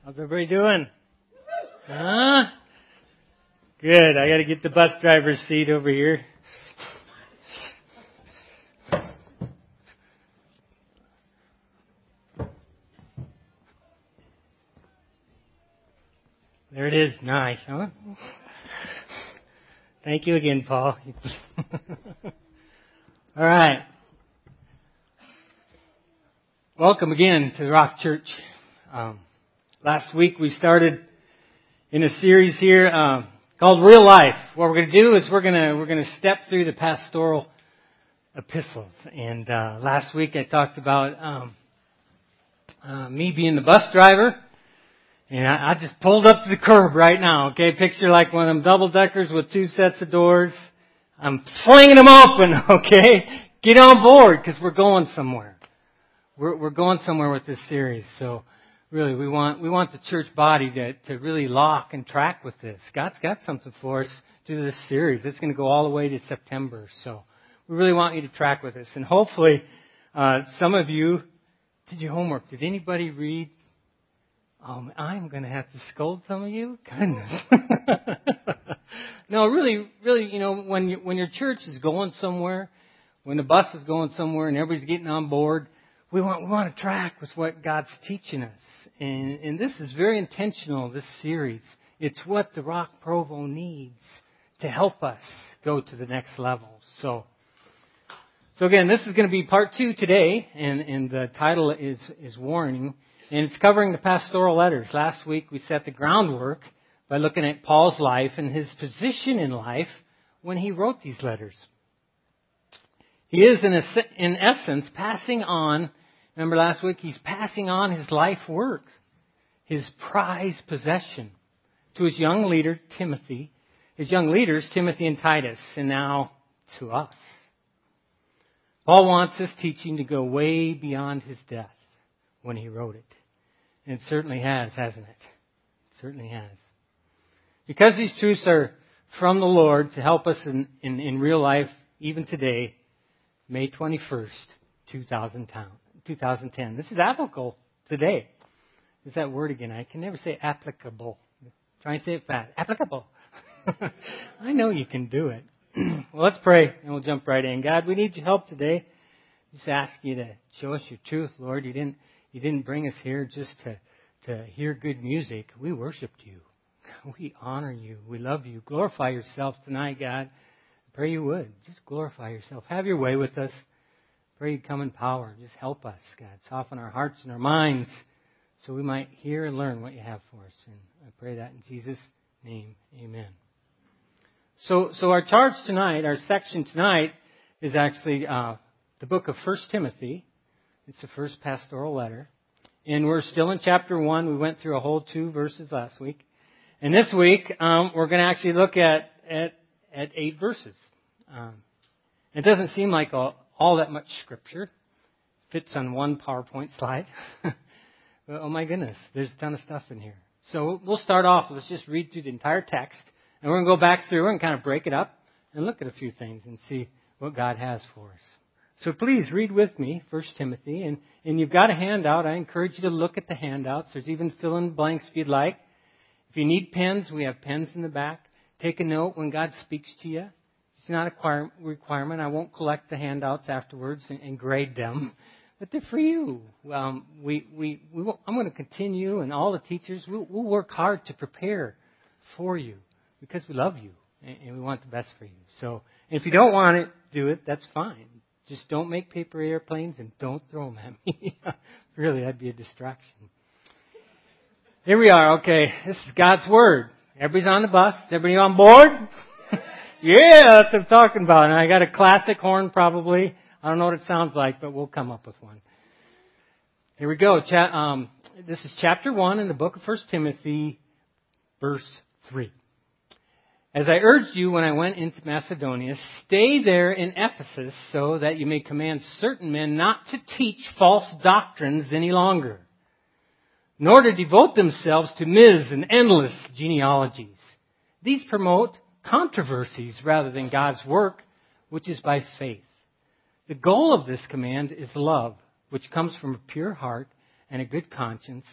How's everybody doing? Huh? Good. I got to get the bus driver's seat over here. There it is. Nice, huh? Thank you again, Paul. All right. Welcome again to the Rock Church. Last week we started in a series here called Real Life. What we're going to do is we're going to step through the pastoral epistles. And last week I talked about me being the bus driver. And I just pulled up to the curb right now, okay? Picture like one of them double-deckers with two sets of doors. I'm flinging them open, okay? Get on board, because we're going somewhere. We're going somewhere with this series. So, really, we want the church body to really lock and track with this. God's got something for us through this series. It's going to go all the way to September. So, we really want you to track with us. And hopefully, some of you did your homework. Did anybody read? I'm going to have to scold some of you? Goodness. No, really, you know, when your church is going somewhere, when the bus is going somewhere and everybody's getting on board, we want to track with what God's teaching us. And this is very intentional, this series. It's what the Rock Provo needs to help us go to the next level. So again, this is going to be part 2 today, and the title is Warning. And it's covering the pastoral letters. Last week we set the groundwork by looking at Paul's life and his position in life when he wrote these letters. He is, in essence, passing on, remember last week, he's passing on his life work, his prized possession, to his young leader, Timothy, his young leaders, Timothy and Titus, and now to us. Paul wants his teaching to go way beyond his death when he wrote it. And it certainly has, hasn't it? It certainly has. Because these truths are from the Lord to help us in real life, even today, May 21st, 2010. This is applicable today. There's that word again. I can never say applicable. Try and say it fast. Applicable. I know you can do it. Well, let's pray and we'll jump right in. God, we need your help today. Just ask you to show us your truth, Lord. You didn't bring us here just to hear good music. We worshiped you. We honor you. We love you. Glorify yourself tonight, God. I pray you would. Just glorify yourself. Have your way with us. Pray you'd come in power. Just help us, God. Soften our hearts and our minds so we might hear and learn what you have for us. And I pray that in Jesus' name. Amen. So our charge tonight, our section tonight, is actually the book of 1 Timothy. It's the first pastoral letter. And we're still in chapter 1. We went through a whole 2 verses last week. And this week, we're going to actually look at 8 verses. It doesn't seem like all that much scripture. Fits on one PowerPoint slide. But, oh my goodness, there's a ton of stuff in here. So we'll start off. Let's just read through the entire text. And we're going to go back through and kind of break it up and look at a few things and see what God has for us. So please read with me 1 Timothy. And you've got a handout. I encourage you to look at the handouts. There's even fill-in blanks if you'd like. If you need pens, we have pens in the back. Take a note when God speaks to you. It's not a requirement. I won't collect the handouts afterwards and grade them. But they're for you. I'm going to continue, and all the teachers, we'll work hard to prepare for you because we love you and we want the best for you. So if you don't want to do it, that's fine. Just don't make paper airplanes and don't throw them at me. Really, that'd be a distraction. Here we are. Okay, this is God's Word. Everybody's on the bus. Everybody on board? Yeah, that's what I'm talking about. And I got a classic horn probably. I don't know what it sounds like, but we'll come up with one. Here we go. This is chapter 1 in the book of 1 Timothy, verse 3. As I urged you when I went into Macedonia, stay there in Ephesus so that you may command certain men not to teach false doctrines any longer, nor to devote themselves to myths and endless genealogies. These promote controversies rather than God's work, which is by faith. The goal of this command is love, which comes from a pure heart and a good conscience,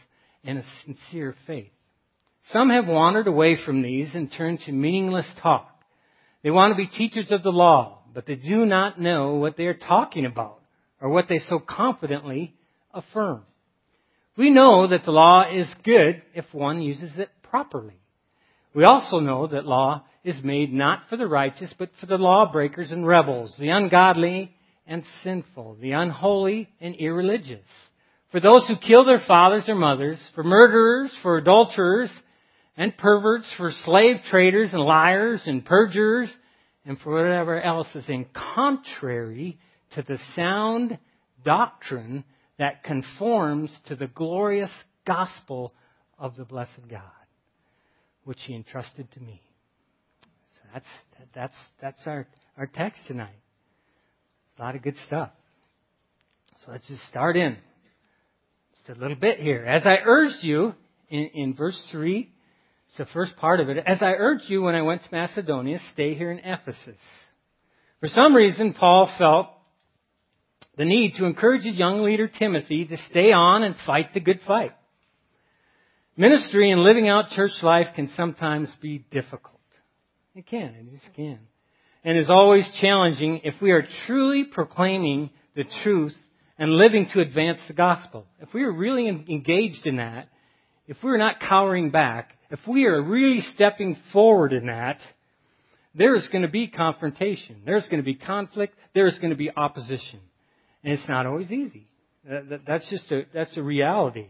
and a sincere faith. Some have wandered away from these and turned to meaningless talk. They want to be teachers of the law, but they do not know what they are talking about or what they so confidently affirm. We know that the law is good if one uses it properly. We also know that law is made not for the righteous, but for the lawbreakers and rebels, the ungodly and sinful, the unholy and irreligious, for those who kill their fathers or mothers, for murderers, for adulterers and perverts, for slave traders and liars and perjurers, and for whatever else is in contrary to the sound doctrine that conforms to the glorious gospel of the blessed God, which He entrusted to me. So that's our text tonight. A lot of good stuff. So let's just start in. Just a little bit here. As I urged you in verse 3, it's the first part of it. As I urged you when I went to Macedonia, stay here in Ephesus. For some reason, Paul felt the need to encourage his young leader Timothy to stay on and fight the good fight. Ministry and living out church life can sometimes be difficult. It just can. And is always challenging if we are truly proclaiming the truth and living to advance the gospel. If we are really engaged in that, if we're not cowering back, if we are really stepping forward in that, there's going to be confrontation. There's going to be conflict. There's going to be opposition. And it's not always easy. That's a reality.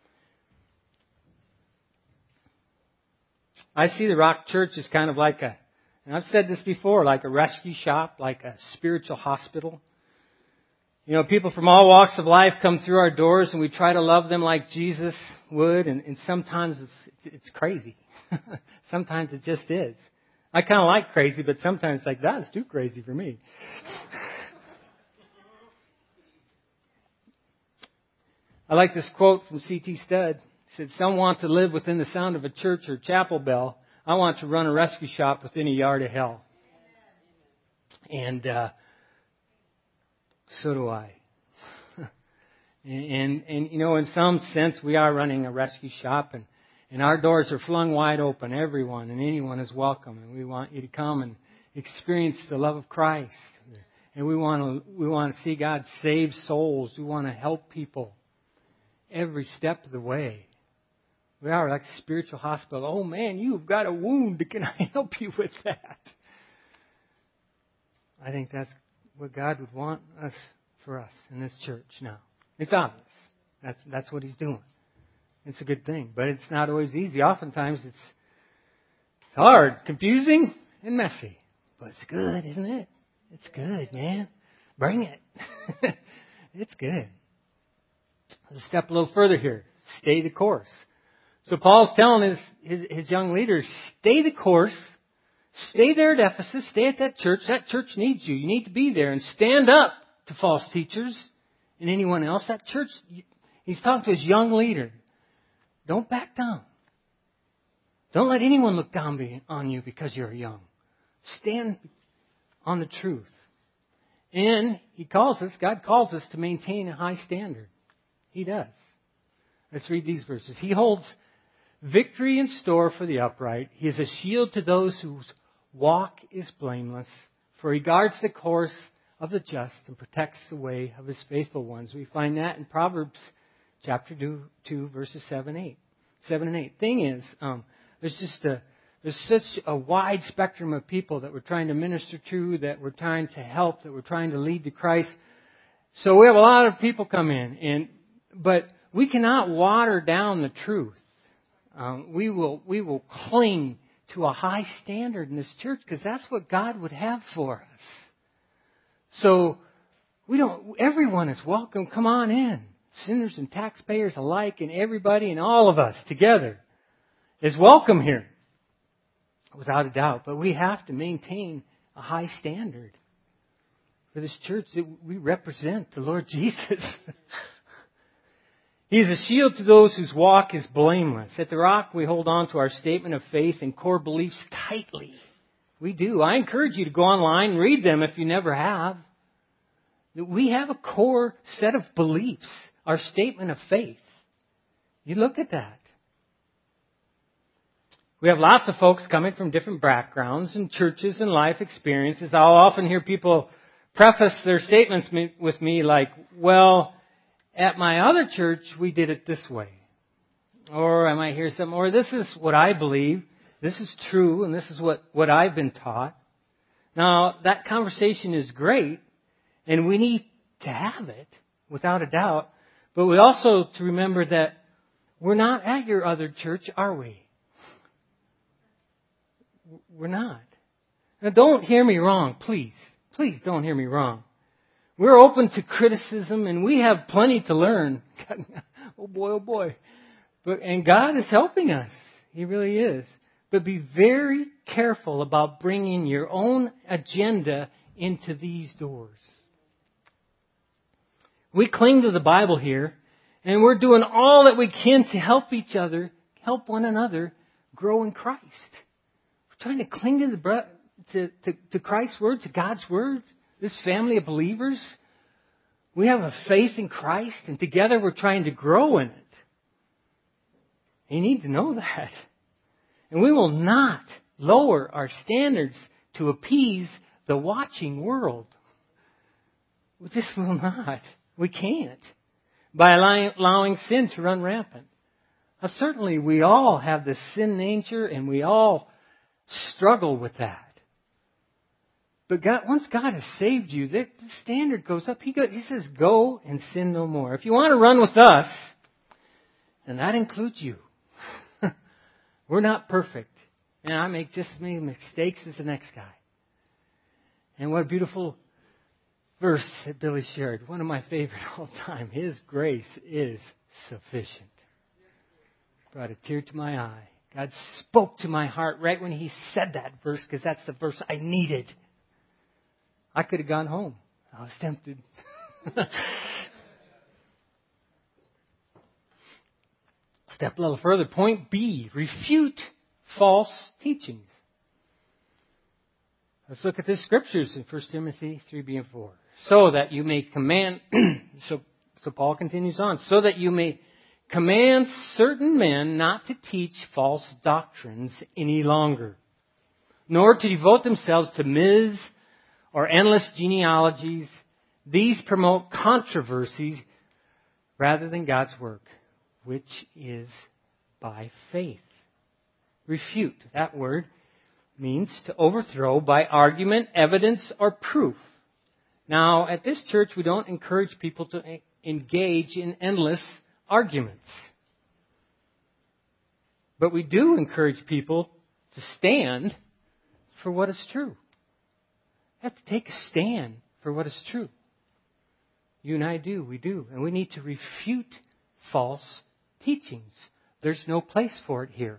I see the Rock Church as kind of like and I've said this before, like a rescue shop, like a spiritual hospital. You know, people from all walks of life come through our doors and we try to love them like Jesus would, and sometimes it's crazy. Sometimes it just is. I kind of like crazy, but sometimes it's like, that's too crazy for me. I like this quote from C.T. Studd. He said, some want to live within the sound of a church or chapel bell. I want to run a rescue shop within a yard of hell. And so do I. and you know, in some sense, we are running a rescue shop, and our doors are flung wide open. Everyone and anyone is welcome, and we want you to come and experience the love of Christ. And we want to see God save souls. We want to help people every step of the way. We are like a spiritual hospital. Oh man, you've got a wound. Can I help you with that? I think that's what God would want for us in this church now. It's obvious. That's what He's doing. It's a good thing, but it's not always easy. Oftentimes it's hard, confusing, and messy. But it's good, isn't it? It's good, man. Bring it. It's good. Let's step a little further here. Stay the course. So Paul's telling his young leaders, stay the course. Stay there at Ephesus. Stay at that church. That church needs you. You need to be there and stand up to false teachers and anyone else. That church, he's talking to his young leader. Don't back down. Don't let anyone look down on you because you're young. Stand on the truth. And God calls us to maintain a high standard. He does. Let's read these verses. He holds victory in store for the upright. He is a shield to those whose walk is blameless. For He guards the course of the just and protects the way of His faithful ones. We find that in Proverbs chapter 2 verses 7 and 8. Thing is, there's such a wide spectrum of people that we're trying to minister to, that we're trying to help, that we're trying to lead to Christ. So we have a lot of people come in, but we cannot water down the truth. We will cling to a high standard in this church because that's what God would have for us. So everyone is welcome. Come on in. Sinners and taxpayers alike, and everybody and all of us together is welcome here. Without a doubt. But we have to maintain a high standard for this church that we represent the Lord Jesus. He is a shield to those whose walk is blameless. At the Rock, we hold on to our statement of faith and core beliefs tightly. We do. I encourage you to go online and read them if you never have. We have a core set of beliefs, our statement of faith. You look at that. We have lots of folks coming from different backgrounds and churches and life experiences. I'll often hear people preface their statements with me like, well, at my other church, we did it this way. Or I might hear something, or this is what I believe. This is true, and this is what I've been taught. Now, that conversation is great, and we need to have it, without a doubt. But we also to remember that we're not at your other church, are we? We're not. Now, don't hear me wrong, please. Please don't hear me wrong. We're open to criticism, and we have plenty to learn. Oh boy, oh boy. And God is helping us. He really is. But be very careful about bringing your own agenda into these doors. We cling to the Bible here, and we're doing all that we can to help each other, help one another grow in Christ. We're trying to cling to Christ's Word, to God's Word, this family of believers. We have a faith in Christ, and together we're trying to grow in it. You need to know that. And we will not lower our standards to appease the watching world. We just will not. We can't. By allowing sin to run rampant. Now, certainly we all have the sin nature and we all struggle with that. But once God has saved you, the standard goes up. He says, go and sin no more. If you want to run with us, and that includes you. We're not perfect. And I make just as many mistakes as the next guy. And what a beautiful verse that Billy shared. One of my favorite all time. His grace is sufficient. Brought a tear to my eye. God spoke to my heart right when He said that verse, because that's the verse I needed. I could have gone home. I was tempted. Step a little further. Point B. Refute false teachings. Let's look at the scriptures in 1 Timothy 3b and 4. So that you may command... so Paul continues on. So that you may command certain men not to teach false doctrines any longer, nor to devote themselves to myths or endless genealogies. These promote controversies rather than God's work, which is by faith. Refute, that word means to overthrow by argument, evidence, or proof. Now, at this church, we don't encourage people to engage in endless arguments. But we do encourage people to stand for what is true. You have to take a stand for what is true. You and I do, we do. And we need to refute false teachings. There's no place for it here.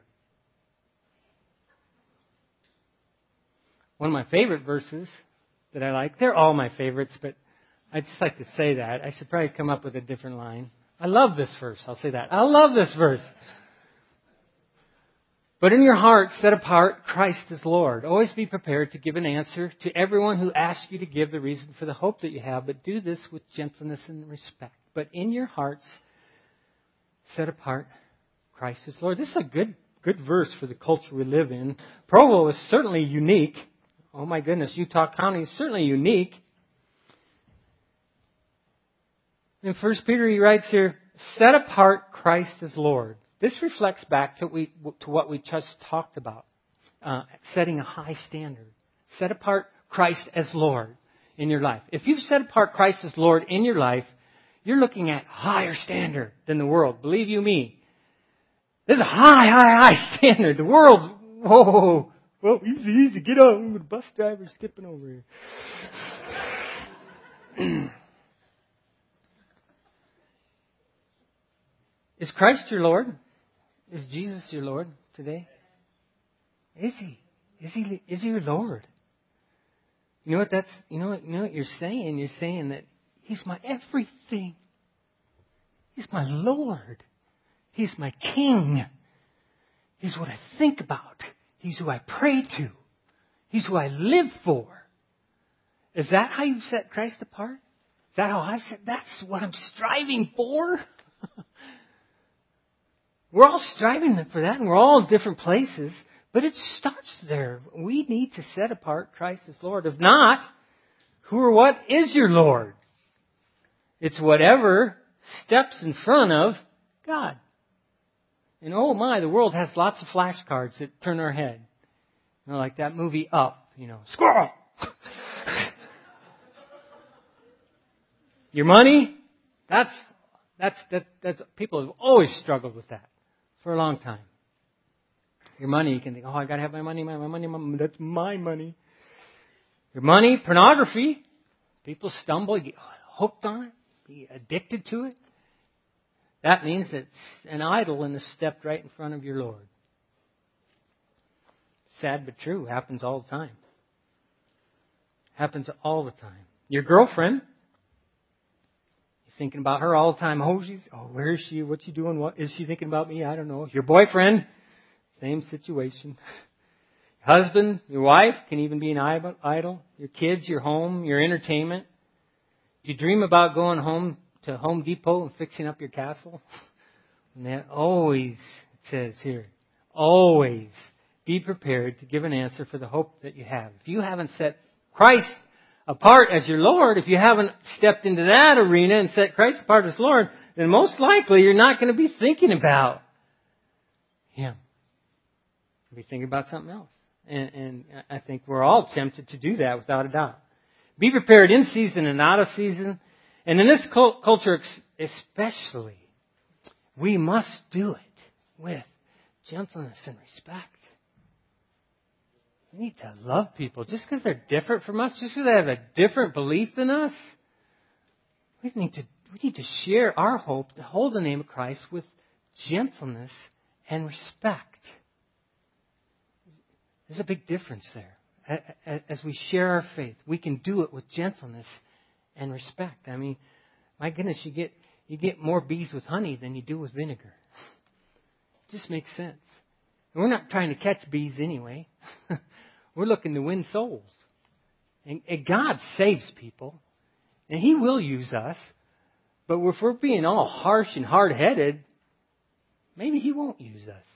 One of my favorite verses that I like, they're all my favorites, but I just like to say that. I should probably come up with a different line. I love this verse. I'll say that. I love this verse. But in your heart, set apart Christ as Lord. Always be prepared to give an answer to everyone who asks you to give the reason for the hope that you have, but do this with gentleness and respect. But in your hearts, set apart Christ as Lord. This is a good verse for the culture we live in. Provo is certainly unique. Oh my goodness, Utah County is certainly unique. In 1 Peter he writes here, set apart Christ as Lord. This reflects back to what we just talked about. Setting a high standard. Set apart Christ as Lord in your life. If you've set apart Christ as Lord in your life, you're looking at a higher standard than the world. Believe you me. There's a high standard. The world's, whoa, well, easy, get on. The bus driver's tipping over here. Is Christ your Lord? Is Jesus your Lord today? Is He? Is He your Lord? You know what what you're saying? You're saying that He's my everything. He's my Lord. He's my King. He's what I think about. He's who I pray to. He's who I live for. Is that how you set Christ apart? Is that how I said? That's what I'm striving for? We're all striving for that, and we're all in different places, but it starts there. We need to set apart Christ as Lord. If not, who or what is your Lord? It's whatever steps in front of God. And oh my, the world has lots of flashcards that turn our head. You know, like that movie Up, squirrel! Your money, that's people have always struggled with that for a long time. Your money, you can think, I got to have my money, that's my money. Your money, pornography, people stumble, get hooked on it, be addicted to it. That means it's an idol and it's stepped right in front of your Lord. Sad but true, happens all the time. Happens all the time. Your girlfriend, thinking about her all the time. Where is she? What's she doing? What is she thinking about me? I don't know. Your boyfriend, same situation. Your husband, your wife can even be an idol. Your kids, your home, your entertainment. You dream about going home to Home Depot and fixing up your castle. And that always, it says here, always be prepared to give an answer for the hope that you have. If you haven't set Christ apart as your Lord, if you haven't stepped into that arena and set Christ apart as Lord, then most likely you're not going to be thinking about Him. You'll be thinking about something else. And I think we're all tempted to do that without a doubt. Be prepared in season and out of season. And in this culture especially, we must do it with gentleness and respect. We need to love people. Just because they're different from us, just because they have a different belief than us, we need to share our hope, to hold the name of Christ with gentleness and respect. There's a big difference there. As we share our faith, we can do it with gentleness and respect. I mean, my goodness, you get more bees with honey than you do with vinegar. It just makes sense. And we're not trying to catch bees anyway. We're looking to win souls. And God saves people. And He will use us. But if we're being all harsh and hard-headed, maybe He won't use us.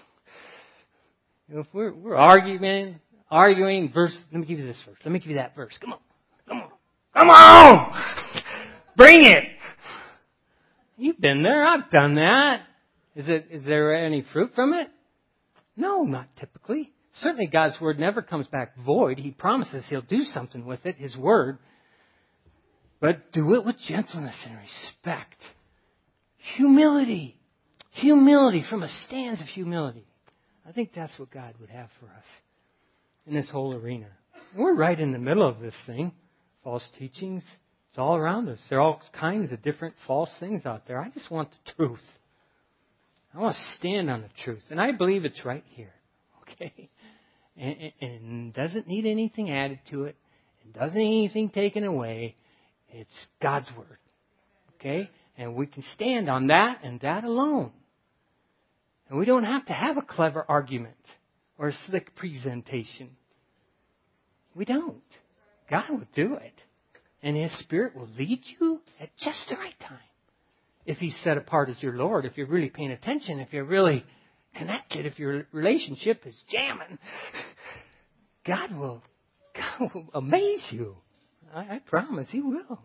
If we're arguing, verse, let me give you this verse. Let me give you that verse. Come on! Bring it! You've been there. I've done that. Is there any fruit from it? No, not typically. Certainly God's Word never comes back void. He promises He'll do something with it, His Word. But do it with gentleness and respect. Humility. Humility, from a stance of humility. I think that's what God would have for us in this whole arena. We're right in the middle of this thing. False teachings. It's all around us. There are all kinds of different false things out there. I just want the truth. I want to stand on the truth. And I believe it's right here. Okay? And doesn't need anything added to it. It doesn't need anything taken away. It's God's Word. Okay? And we can stand on that and that alone. And we don't have to have a clever argument or a slick presentation. We don't. God will do it. And His Spirit will lead you at just the right time. If He's set apart as your Lord, if you're really paying attention, if you're really connected, if your relationship is jamming, God will amaze you. I promise He will.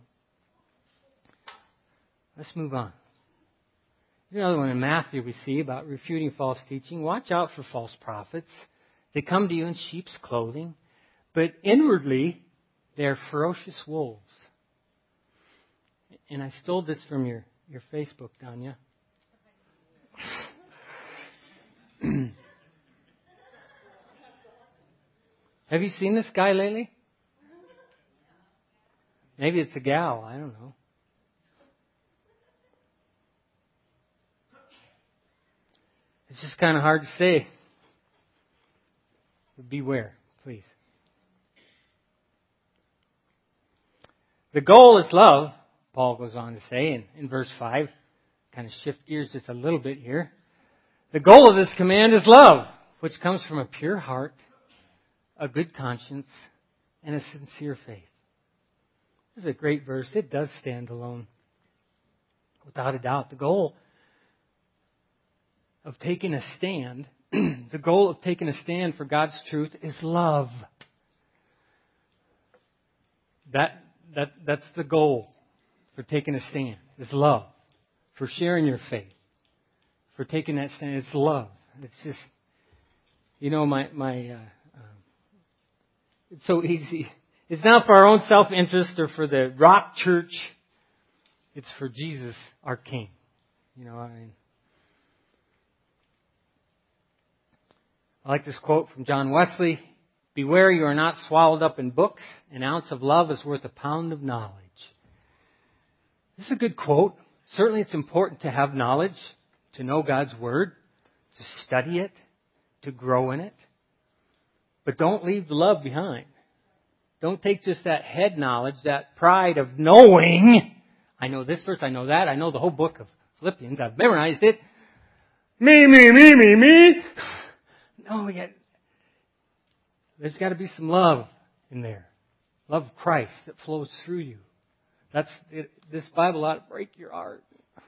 Let's move on. Here's another one in Matthew we see about refuting false teaching. Watch out for false prophets. They come to you in sheep's clothing, but inwardly they are ferocious wolves. And I stole this from your Facebook, Danya. Have you seen this guy lately? Maybe it's a gal. I don't know. It's just kind of hard to say. But beware, please. The goal is love, Paul goes on to say in verse 5. Kind of shift gears just a little bit here. The goal of this command is love, which comes from a pure heart, a good conscience, and a sincere faith. This is a great verse. It does stand alone. Without a doubt, the goal of taking a stand, the goal of taking a stand for God's truth is love. That's the goal for taking a stand, is love. For sharing your faith. For taking that stand, it's love. It's just, so easy. It's not for our own self-interest or for the rock church. It's for Jesus, our King. I like this quote from John Wesley. Beware you are not swallowed up in books. An ounce of love is worth a pound of knowledge. This is a good quote. Certainly it's important to have knowledge, to know God's Word, to study it, to grow in it. But don't leave the love behind. Don't take just that head knowledge, that pride of knowing. I know this verse, I know that, I know the whole book of Philippians, I've memorized it. Me. No, there's got to be some love in there. Love of Christ that flows through you. This Bible ought to break your heart.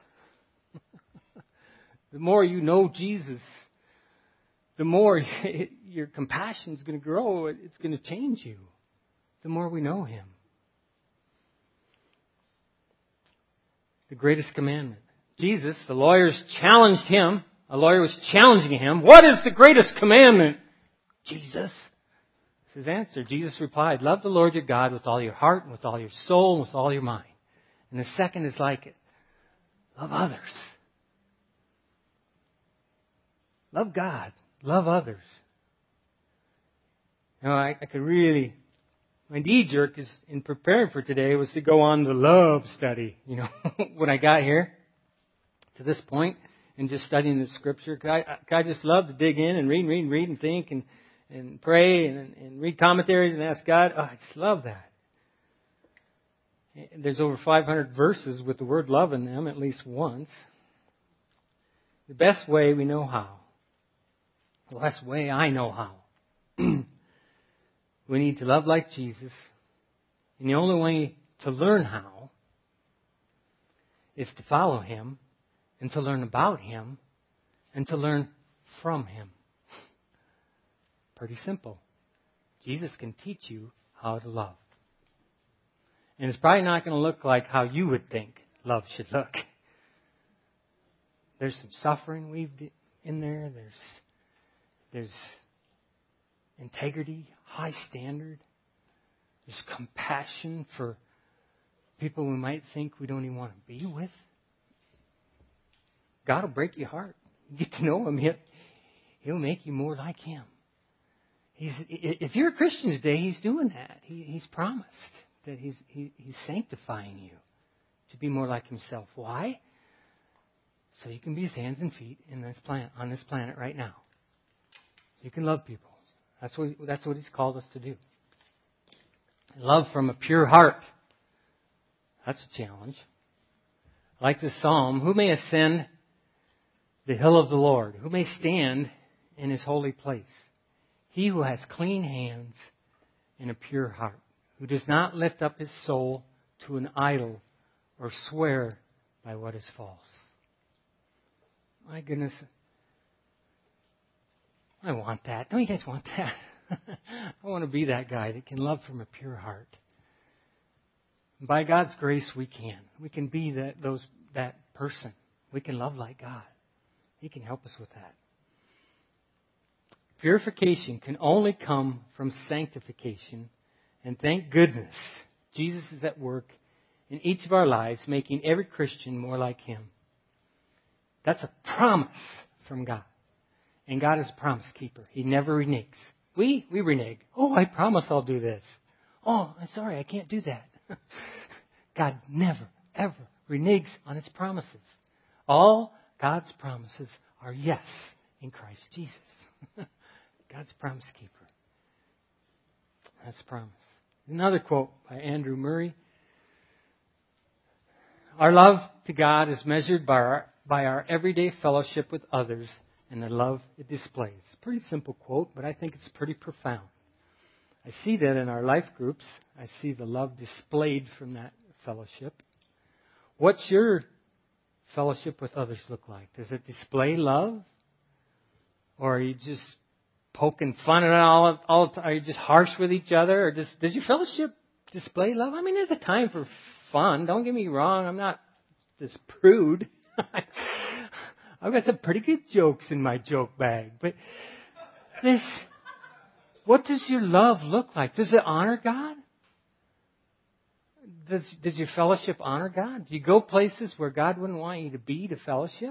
The more you know Jesus, the more your compassion is going to grow. It's going to change you. The more we know Him. The greatest commandment. Jesus, the lawyers challenged Him. A lawyer was challenging Him. What is the greatest commandment? Jesus. His answer. Jesus replied, love the Lord your God with all your heart and with all your soul and with all your mind. And the second is like it. Love others. Love God. Love others. I could really... My knee jerk is in preparing for today was to go on the love study. When I got here to this point and just studying the Scripture. I just love to dig in and read and think and pray and read commentaries and ask God. I just love that. There's over 500 verses with the word love in them at least once. The best way we know how. The best way I know how. We need to love like Jesus. And the only way to learn how is to follow Him and to learn about Him and to learn from Him. Pretty simple. Jesus can teach you how to love. And it's probably not going to look like how you would think love should look. There's some suffering weaved in there. There's integrity, high standard. There's compassion for people we might think we don't even want to be with. God will break your heart. You get to know Him. He'll make you more like Him. If you're a Christian today, He's doing that. He's promised that He's sanctifying you to be more like Himself. Why? So you can be His hands and feet on this planet right now. You can love people. That's what He's called us to do. Love from a pure heart. That's a challenge. Like the psalm, who may ascend the hill of the Lord? Who may stand in His holy place? He who has clean hands and a pure heart, who does not lift up his soul to an idol or swear by what is false. My goodness. I want that. Don't you guys want that? I want to be that guy that can love from a pure heart. And by God's grace, we can. We can be that person. We can love like God. He can help us with that. Purification can only come from sanctification. And thank goodness, Jesus is at work in each of our lives, making every Christian more like Him. That's a promise from God. And God is a promise keeper. He never reneges. We renege. Oh, I promise I'll do this. Oh, I'm sorry, I can't do that. God never, ever reneges on His promises. All God's promises are yes in Christ Jesus. God's promise keeper. That's a promise. Another quote by Andrew Murray. Our love to God is measured by our everyday fellowship with others and the love it displays. Pretty simple quote, but I think it's pretty profound. I see that in our life groups. I see the love displayed from that fellowship. What's your fellowship with others look like? Does it display love? Or are you just poking fun at all the time? Are you just harsh with each other? Or does your fellowship display love? I mean, there's a time for fun. Don't get me wrong. I'm not this prude. I've got some pretty good jokes in my joke bag. But what does your love look like? Does it honor God? Does your fellowship honor God? Do you go places where God wouldn't want you to be to fellowship?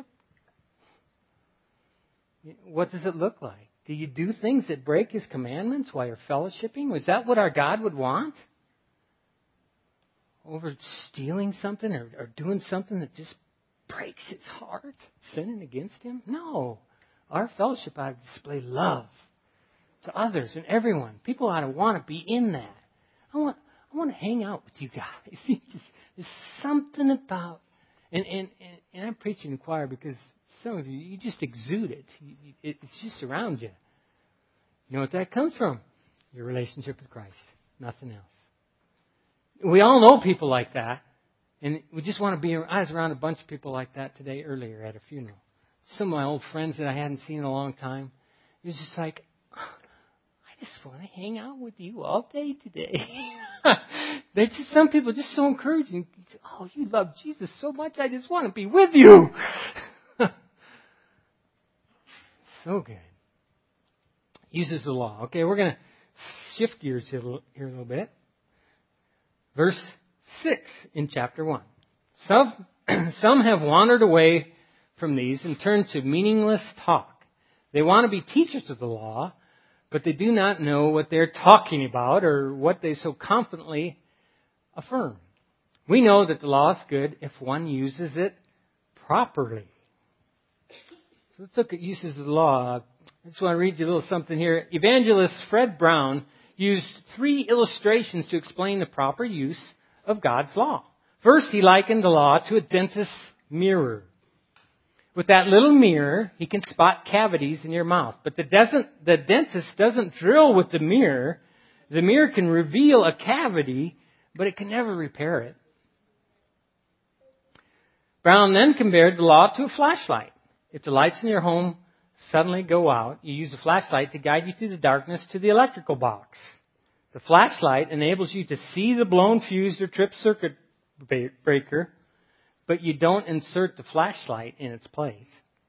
What does it look like? Do you do things that break His commandments while you're fellowshipping? Was that what our God would want? Over stealing something or doing something that just breaks His heart, sinning against Him? No. Our fellowship ought to display love to others and everyone. People ought to want to be in that. I want to hang out with you guys. There's something about, and I'm preaching in choir because some of you just exude it. It's just around you. You know what that comes from? Your relationship with Christ. Nothing else. We all know people like that. And we just want to be, I was around a bunch of people like that today earlier at a funeral. Some of my old friends that I hadn't seen in a long time. It was just like, I just want to hang out with you all day today. There's just some people just so encouraging. Oh, you love Jesus so much, I just want to be with you. So good. Uses the law. Okay, we're going to shift gears here a little bit. Verse 6 in chapter 1. Some have wandered away from these and turned to meaningless talk. They want to be teachers of the law, but they do not know what they're talking about or what they so confidently affirm. We know that the law is good if one uses it properly. So let's look at uses of the law. I just want to read you a little something here. Evangelist Fred Brown used 3 illustrations to explain the proper use of God's law. First, he likened the law to a dentist's mirror. With that little mirror, he can spot cavities in your mouth. But the dentist doesn't drill with the mirror. The mirror can reveal a cavity, but it can never repair it. Brown then compared the law to a flashlight. If the lights in your home suddenly go out, you use a flashlight to guide you through the darkness to the electrical box. The flashlight enables you to see the blown fuse or tripped circuit breaker, but you don't insert the flashlight in its place.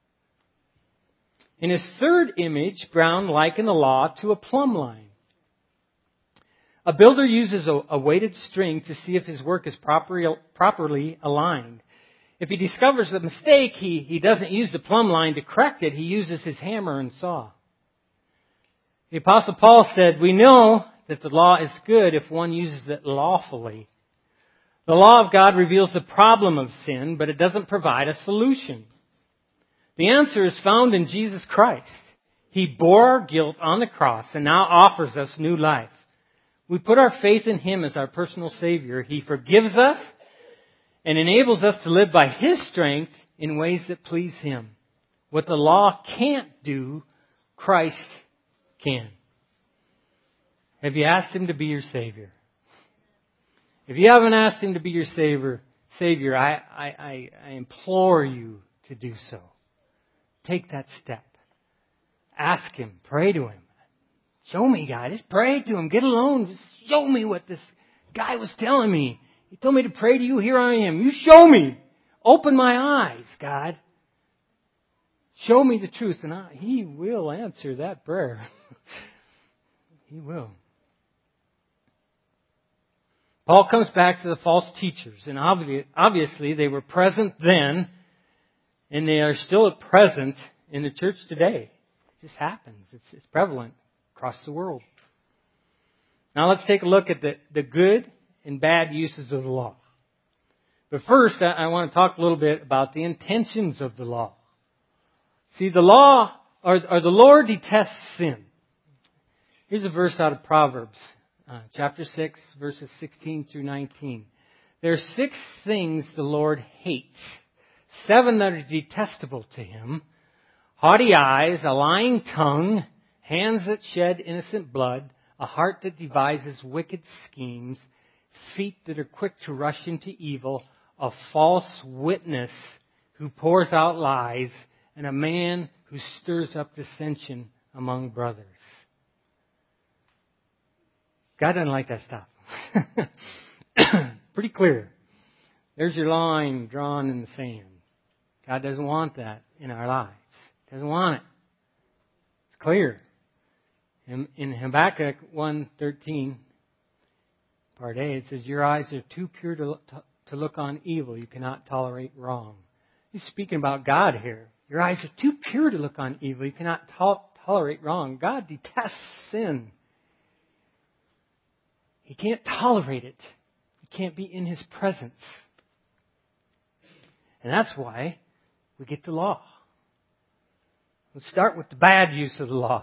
In his third image, Brown likened the law to a plumb line. A builder uses a weighted string to see if his work is properly aligned. If he discovers a mistake, he doesn't use the plumb line to correct it. He uses his hammer and saw. The Apostle Paul said, we know that the law is good if one uses it lawfully. The law of God reveals the problem of sin, but it doesn't provide a solution. The answer is found in Jesus Christ. He bore our guilt on the cross and now offers us new life. We put our faith in Him as our personal Savior. He forgives us and enables us to live by His strength in ways that please Him. What the law can't do, Christ can. Have you asked Him to be your Savior? If you haven't asked Him to be your Savior, I implore you to do so. Take that step. Ask Him. Pray to Him. Show me, God. Just pray to Him. Get alone. Just show me what this guy was telling me. He told me to pray to you. Here I am. You show me. Open my eyes, God. Show me the truth. And He will answer that prayer. He will. Paul comes back to the false teachers. And obviously they were present then. And they are still present in the church today. It just happens. It's prevalent across the world. Now let's take a look at the good and bad uses of the law. But first, I want to talk a little bit about the intentions of the law. See, the law, or the Lord detests sin. Here's a verse out of Proverbs, chapter 6, verses 16 through 19. There are 6 things the Lord hates, 7 that are detestable to Him: haughty eyes, a lying tongue, hands that shed innocent blood, a heart that devises wicked schemes, feet that are quick to rush into evil, a false witness who pours out lies, and a man who stirs up dissension among brothers. God doesn't like that stuff. Pretty clear. There's your line drawn in the sand. God doesn't want that in our lives. Doesn't want it. It's clear. In Habakkuk 1:13, part A, it says, "Your eyes are too pure to look on evil. You cannot tolerate wrong." He's speaking about God here. Your eyes are too pure to look on evil. You cannot tolerate wrong. God detests sin. He can't tolerate it. You can't be in His presence. And that's why we get the law. Let's start with the bad use of the law.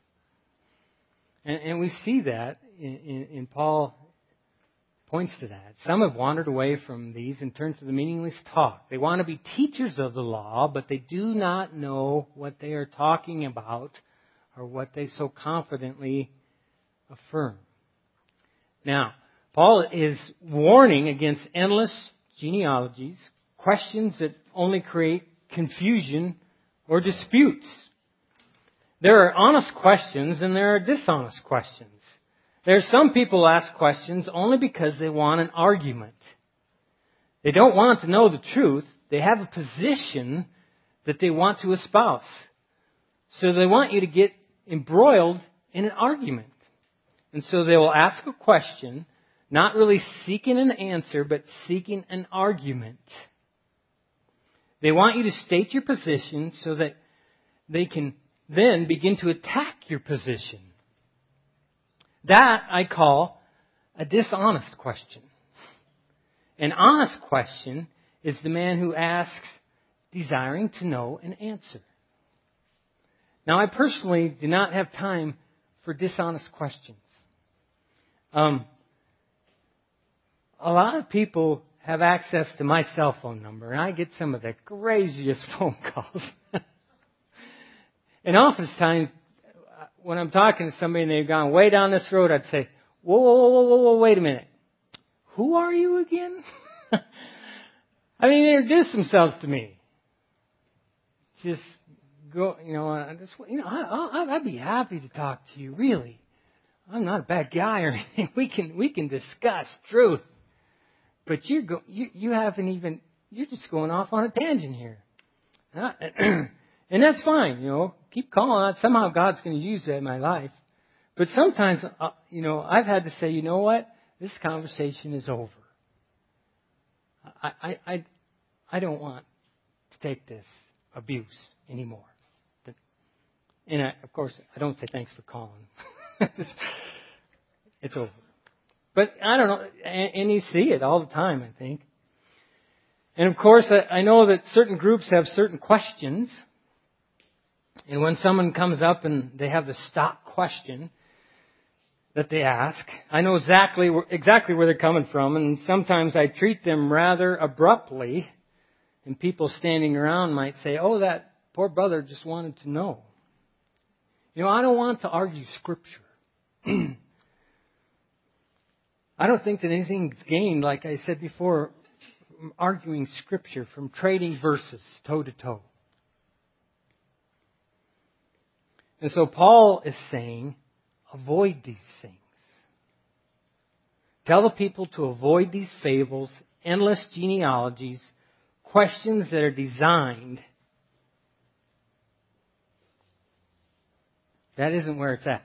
And we see that in Paul points to that. Some have wandered away from these and turned to the meaningless talk. They want to be teachers of the law, but they do not know what they are talking about or what they so confidently affirm. Now, Paul is warning against endless genealogies, questions that only create confusion or disputes. There are honest questions and there are dishonest questions. There are some people who ask questions only because they want an argument. They don't want to know the truth. They have a position that they want to espouse. So they want you to get embroiled in an argument. And so they will ask a question, not really seeking an answer, but seeking an argument. They want you to state your position so that they can then begin to attack your position. That I call a dishonest question. An honest question is the man who asks, desiring to know an answer. Now, I personally do not have time for dishonest questions. A lot of people have access to my cell phone number, and I get some of the craziest phone calls. And oftentimes, when I'm talking to somebody and they've gone way down this road, I'd say, whoa, wait a minute. Who are you again? I mean, introduce themselves to me. Just go, I'd be happy to talk to you, really. I'm not a bad guy or anything. We can discuss truth. But you haven't even, you're just going off on a tangent here. And that's fine, keep calling. Somehow God's going to use that in my life. But sometimes, I've had to say, you know what? This conversation is over. I don't want to take this abuse anymore. And of course, I don't say thanks for calling. It's over. But I don't know, and you see it all the time, I think. And of course, I know that certain groups have certain questions. And when someone comes up and they have the stock question that they ask, I know exactly where they're coming from. And sometimes I treat them rather abruptly. And people standing around might say, oh, that poor brother just wanted to know. I don't want to argue Scripture. I don't think that anything's gained, like I said before, from arguing Scripture, from trading verses toe to toe. And so Paul is saying, avoid these things. Tell the people to avoid these fables, endless genealogies, questions that are designed. That isn't where it's at.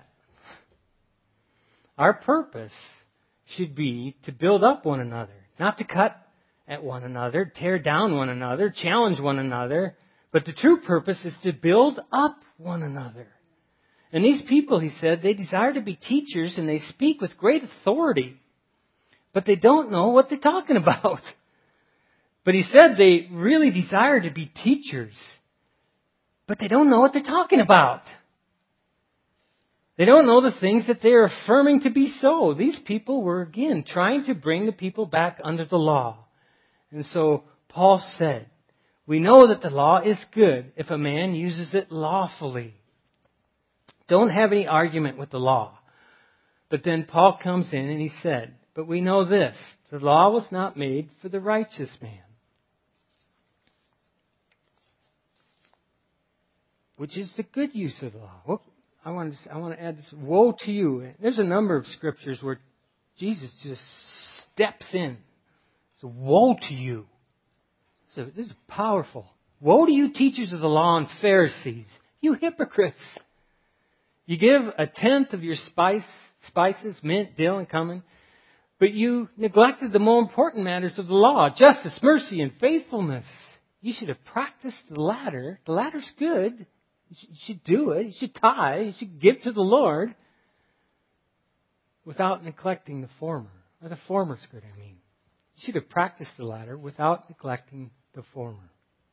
Our purpose should be to build up one another, not to cut at one another, tear down one another, challenge one another. But the true purpose is to build up one another. And these people, he said, they desire to be teachers and they speak with great authority. But they don't know what they're talking about. But he said they really desire to be teachers. But they don't know what they're talking about. They don't know the things that they are affirming to be so. These people were, again, trying to bring the people back under the law. And so Paul said, we know that the law is good if a man uses it lawfully. Don't have any argument with the law. But then Paul comes in and he said, but we know this, the law was not made for the righteous man. which is the good use of the law. Well, I want to add this. Woe to you. There's a number of scriptures where Jesus just steps in. So woe to you. So this is powerful. Woe to you, teachers of the law and Pharisees, you hypocrites. You give a tenth of your spices, mint, dill, and cumin, but you neglected the more important matters of the law, justice, mercy, and faithfulness. You should have practiced the latter. The latter's good. You should do it. You should tithe. You should give to the Lord without neglecting the former. Or the former's good, I mean. You should have practiced the latter without neglecting the former.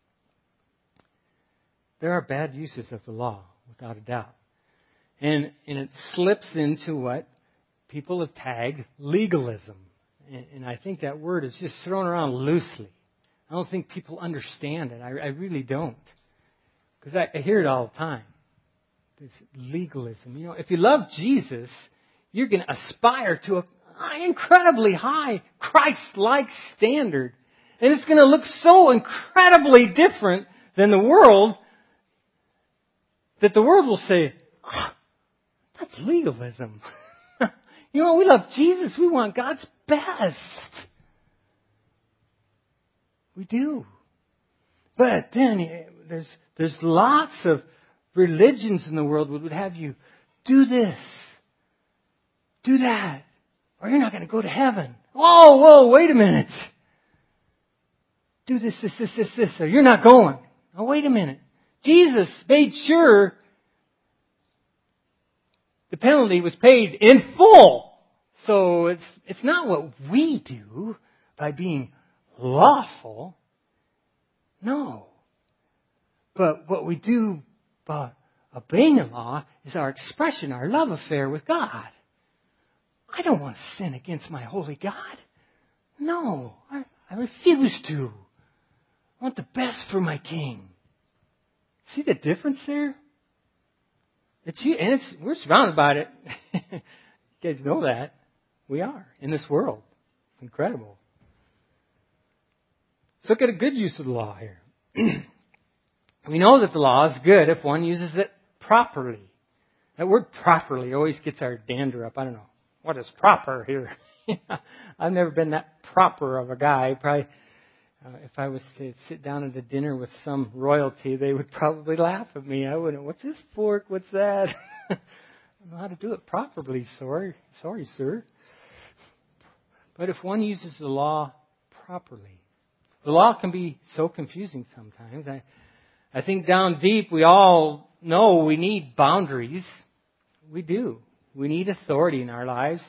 There are bad uses of the law, without a doubt. And it slips into what people have tagged legalism. And I think that word is just thrown around loosely. I don't think people understand it. I really don't. Because I hear it all the time. This legalism. You know, if you love Jesus, you're going to aspire to an incredibly high Christ-like standard. And it's going to look so incredibly different than the world that the world will say, oh, that's legalism. You know, we love Jesus. We want God's best. We do. But then there's lots of religions in the world that would have you do this, do that, or you're not going to go to heaven. Whoa, wait a minute. Do this, or you're not going. Oh, wait a minute. Jesus made sure the penalty was paid in full. So it's not what we do by being lawful. No. But what we do by obeying the law is our expression, our love affair with God. I don't want to sin against my holy God. No, I refuse to. I want the best for my King. See the difference there? We're surrounded by it. You guys know that. We are in this world. It's incredible. Let's look at a good use of the law here. We know that the law is good if one uses it properly. That word properly always gets our dander up. I don't know. What is proper here? I've never been that proper of a guy. Probably, if I was to sit down at a dinner with some royalty, they would probably laugh at me. I wouldn't. What's this fork? What's that? I don't know how to do it properly. Sorry, sir. But if one uses the law properly, the law can be so confusing sometimes. I think down deep we all know we need boundaries. We do. We need authority in our lives.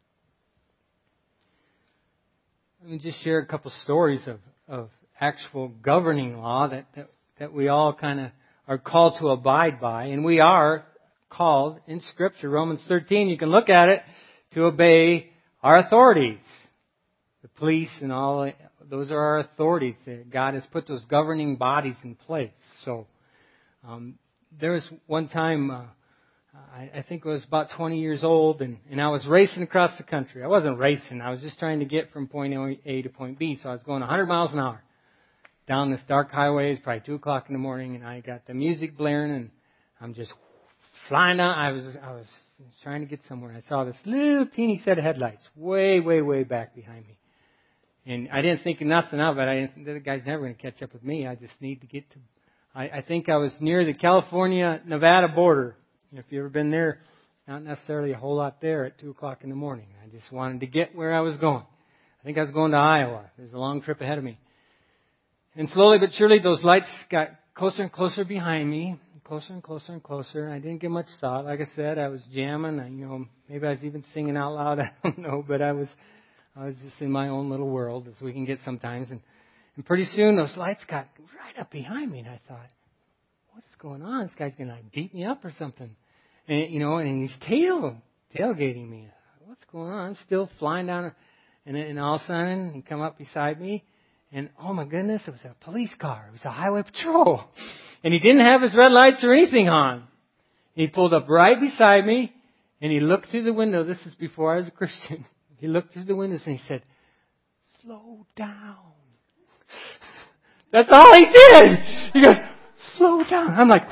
Let me just share a couple stories of actual governing law that we all kind of are called to abide by. And we are called in Scripture, Romans 13, you can look at it, to obey our authorities. The police and all, those are our authorities. God has put those governing bodies in place. So there was one time, I think I was about 20 years old, and I was racing across the country. I wasn't racing. I was just trying to get from point A to point B. So I was going 100 miles an hour down this dark highway. It's probably 2 o'clock in the morning, and I got the music blaring, and I'm just flying down. I was trying to get somewhere. I saw this little teeny set of headlights way, way, way back behind me. And I didn't think nothing of it. The guy's never going to catch up with me. I just need to get to... I think I was near the California-Nevada border. If you've ever been there, not necessarily a whole lot there at 2 o'clock in the morning. I just wanted to get where I was going. I think I was going to Iowa. There's a long trip ahead of me. And slowly but surely, those lights got closer and closer behind me. Closer and closer and closer. I didn't give much thought. Like I said, I was jamming. Maybe I was even singing out loud. I don't know. But I was just in my own little world, as we can get sometimes. And pretty soon, those lights got right up behind me. And I thought, what's going on? This guy's going to beat me up or something. And he's tailgating me. What's going on? I'm still flying down. And all of a sudden, he come up beside me. And oh my goodness, it was a police car. It was a highway patrol. And he didn't have his red lights or anything on. He pulled up right beside me. And he looked through the window. This is before I was a Christian. He looked through the windows and he said, "Slow down." That's all he did. He goes, slow down. I'm like,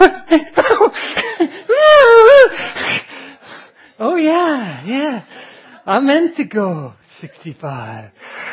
oh yeah. I meant to go 65.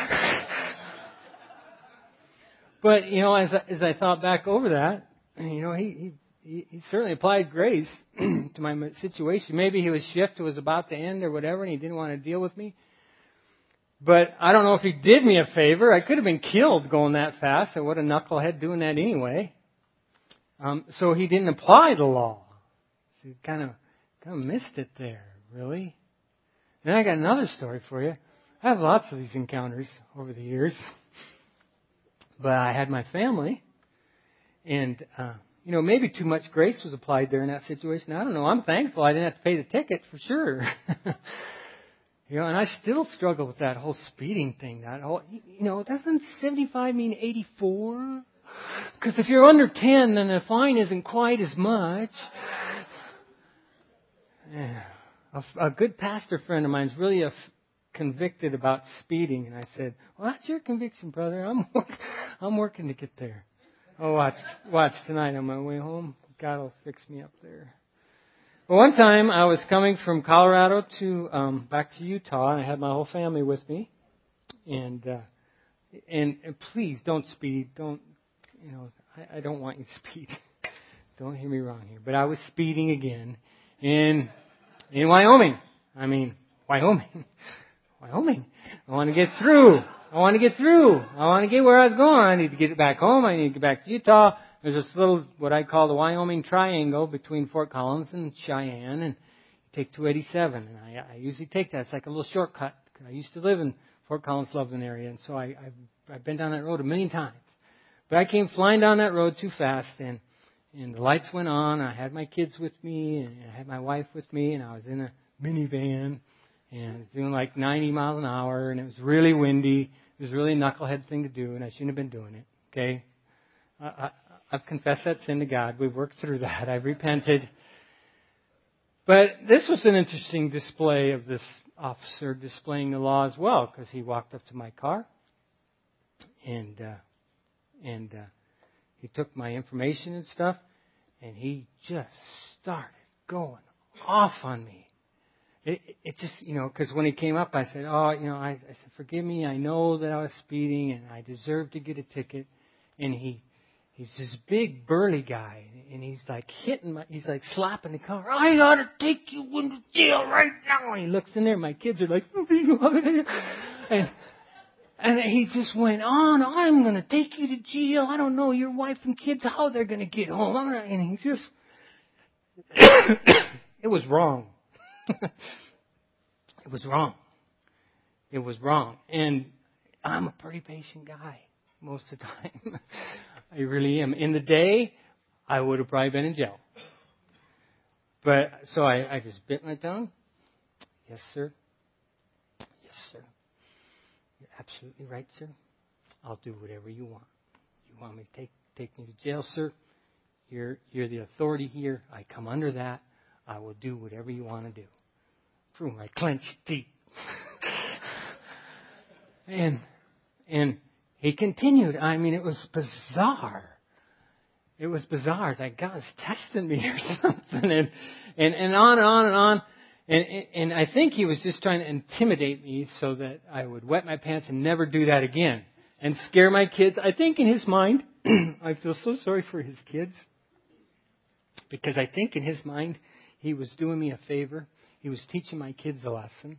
But, as I thought back over that, he certainly applied grace to my situation. Maybe his shift was about to end or whatever, and he didn't want to deal with me. But I don't know if he did me a favor. I could have been killed going that fast. What a knucklehead doing that anyway. So he didn't apply the law. So he kind of missed it there, really. Then I got another story for you. I have lots of these encounters over the years. But I had my family, and, maybe too much grace was applied there in that situation. I don't know. I'm thankful I didn't have to pay the ticket for sure. And I still struggle with that whole speeding thing. That whole, doesn't 75 mean 84? Because if you're under 10, then the fine isn't quite as much. Yeah. A good pastor friend of mine is really convicted about speeding, and I said, "Well, that's your conviction, brother. I'm working to get there. Oh, watch tonight on my way home. God will fix me up there." But one time I was coming from Colorado to back to Utah, and I had my whole family with me, and please don't speed. Don't I don't want you to speed. Don't hear me wrong here, but I was speeding again in Wyoming. Wyoming. I want to get through. I want to get where I was going. I need to get back home. I need to get back to Utah. There's this little, what I call the Wyoming Triangle between Fort Collins and Cheyenne, and you take 287. And I usually take that. It's like a little shortcut. I used to live in Fort Collins, Loveland area, and so I've been down that road a million times. But I came flying down that road too fast, and the lights went on. I had my kids with me, and I had my wife with me, and I was in a minivan. And I was doing like 90 miles an hour, and it was really windy. It was really a knucklehead thing to do, and I shouldn't have been doing it. Okay? I've confessed that sin to God. We've worked through that. I've repented. But this was an interesting display of this officer displaying the law as well, because he walked up to my car, and he took my information and stuff, and he just started going off on me. It just, because when he came up, I said, I said, forgive me. I know that I was speeding and I deserve to get a ticket. And he's this big burly guy, and he's like he's like slapping the car. I ought to take you into jail right now. And he looks in there. My kids are like, and he just went on. I'm going to take you to jail. I don't know your wife and kids how they're going to get home. And he just, it was wrong. It was wrong. And I'm a pretty patient guy most of the time. I really am. In the day, I would have probably been in jail. But so I just bit my tongue. Yes, sir. Yes, sir. You're absolutely right, sir. I'll do whatever you want. You want me to take me to jail, sir? You're the authority here. I come under that. I will do whatever you want to do. Through my clenched teeth. And he continued. It was bizarre. It was bizarre that God's testing me or something. And on. And I think he was just trying to intimidate me so that I would wet my pants and never do that again. And scare my kids. I think in his mind, I feel so sorry for his kids. Because I think in his mind, he was doing me a favor. He was teaching my kids a lesson.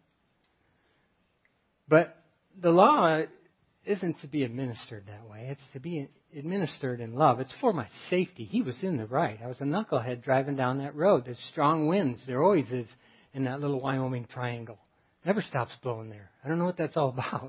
But the law isn't to be administered that way. It's to be administered in love. It's for my safety. He was in the right. I was a knucklehead driving down that road. There's strong winds. There always is in that little Wyoming Triangle. Never stops blowing there. I don't know what that's all about.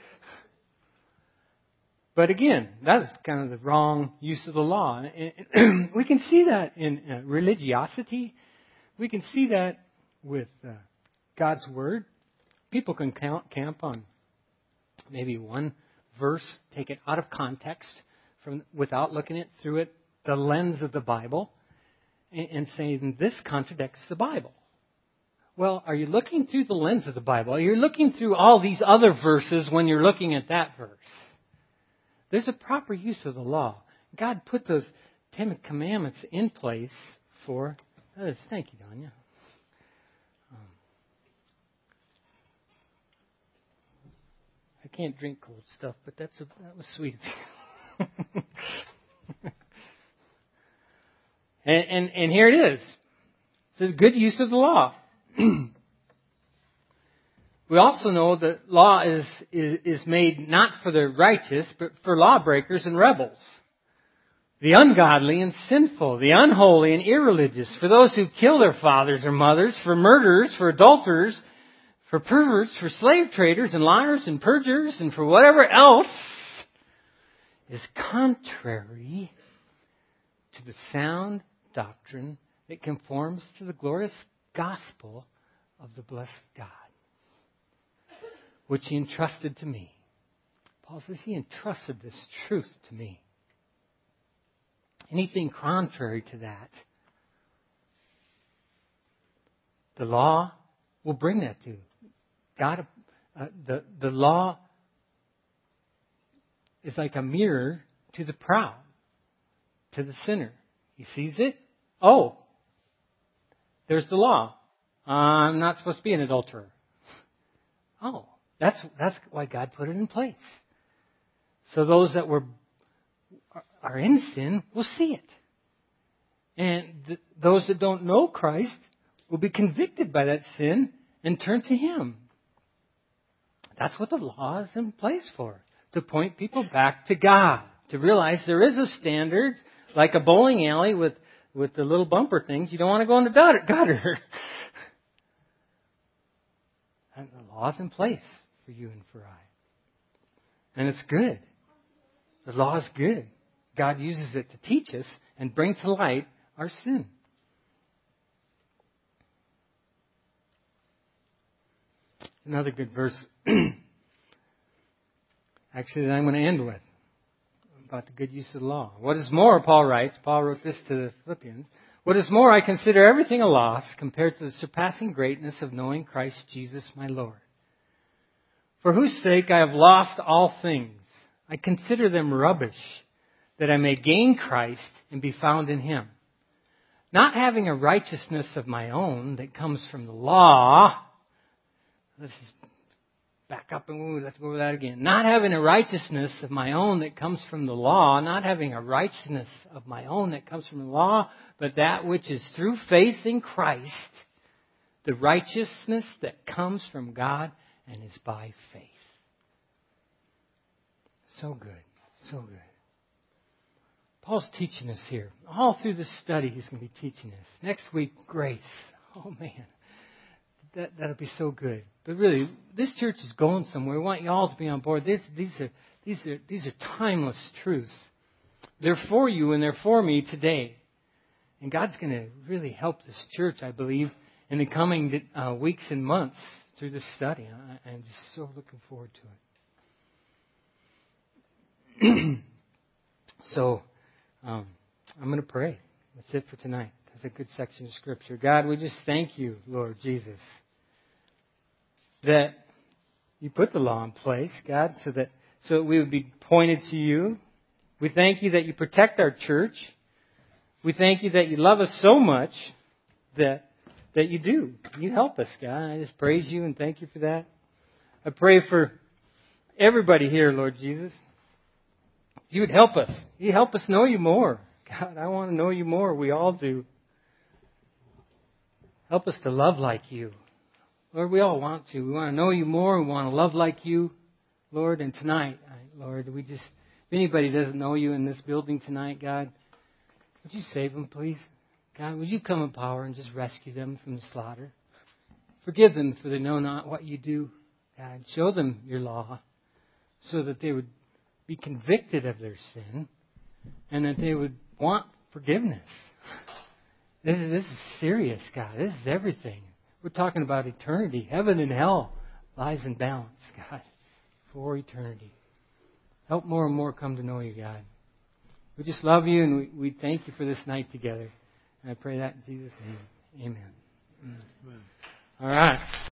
But again, that's kind of the wrong use of the law. And we can see that in religiosity. We can see that with God's Word. People can camp on maybe one verse, take it out of context without looking at through it the lens of the Bible, and saying this contradicts the Bible. Well, are you looking through the lens of the Bible? Are you looking through all these other verses when you're looking at that verse? There's a proper use of the law. God put Ten Commandments in place for others. Thank you, Danya. I can't drink cold stuff, but that was sweet. and here it is. It's a good use of the law. We also know that law is made not for the righteous, but for lawbreakers and rebels. The ungodly and sinful, the unholy and irreligious, for those who kill their fathers or mothers, for murderers, for adulterers, for perverts, for slave traders and liars and perjurers, and for whatever else is contrary to the sound doctrine that conforms to the glorious gospel of the blessed God, which He entrusted to me. Paul says He entrusted this truth to me. Anything contrary to that, the law will bring that to you. God, the law is like a mirror to the proud, to the sinner. He sees it. Oh, there's the law. I'm not supposed to be an adulterer. Oh, that's why God put it in place. So those that are in sin will see it. And those that don't know Christ will be convicted by that sin and turn to Him. That's what the law is in place for. To point people back to God. To realize there is a standard, like a bowling alley with the little bumper things. You don't want to go in the gutter. And the law is in place for you and for I. And it's good. The law is good. God uses it to teach us and bring to light our sin. Another good verse, actually, that I'm going to end with, about the good use of the law. What is more, Paul writes, Paul wrote this to the Philippians, what is more, I consider everything a loss compared to the surpassing greatness of knowing Christ Jesus my Lord, for whose sake I have lost all things. I consider them rubbish, that I may gain Christ and be found in Him, not having a righteousness of my own that comes from the law. Let's just back up and let's go over that again. Not having a righteousness of my own that comes from the law, not having a righteousness of my own that comes from the law, but that which is through faith in Christ, the righteousness that comes from God and is by faith. So good. So good. Paul's teaching us here. All through this study, he's going to be teaching us. Next week, grace. Oh, man. That'll be so good. But really, this church is going somewhere. We want you all to be on board. These are timeless truths. They're for you and they're for me today. And God's going to really help this church, I believe, in the coming weeks and months through this study. I'm just so looking forward to it. So, I'm going to pray. That's it for tonight. That's a good section of Scripture. God, we just thank you, Lord Jesus, that you put the law in place, God, so that we would be pointed to you. We thank you that you protect our church. We thank you that you love us so much that you do. You help us, God. I just praise you and thank you for that. I pray for everybody here, Lord Jesus. You would help us. You help us know you more. God, I want to know you more. We all do. Help us to love like you. Lord, we all want to. We want to know you more. We want to love like you, Lord. And tonight, Lord, if anybody doesn't know you in this building tonight, God, would you save them, please? God, would you come in power and just rescue them from the slaughter? Forgive them for they know not what you do. God, show them your law so that they would be convicted of their sin and that they would want forgiveness. This is serious, God. This is everything. We're talking about eternity. Heaven and hell lies in balance, God, for eternity. Help more and more come to know you, God. We just love you and we thank you for this night together. And I pray that in Jesus' name. Amen. All right.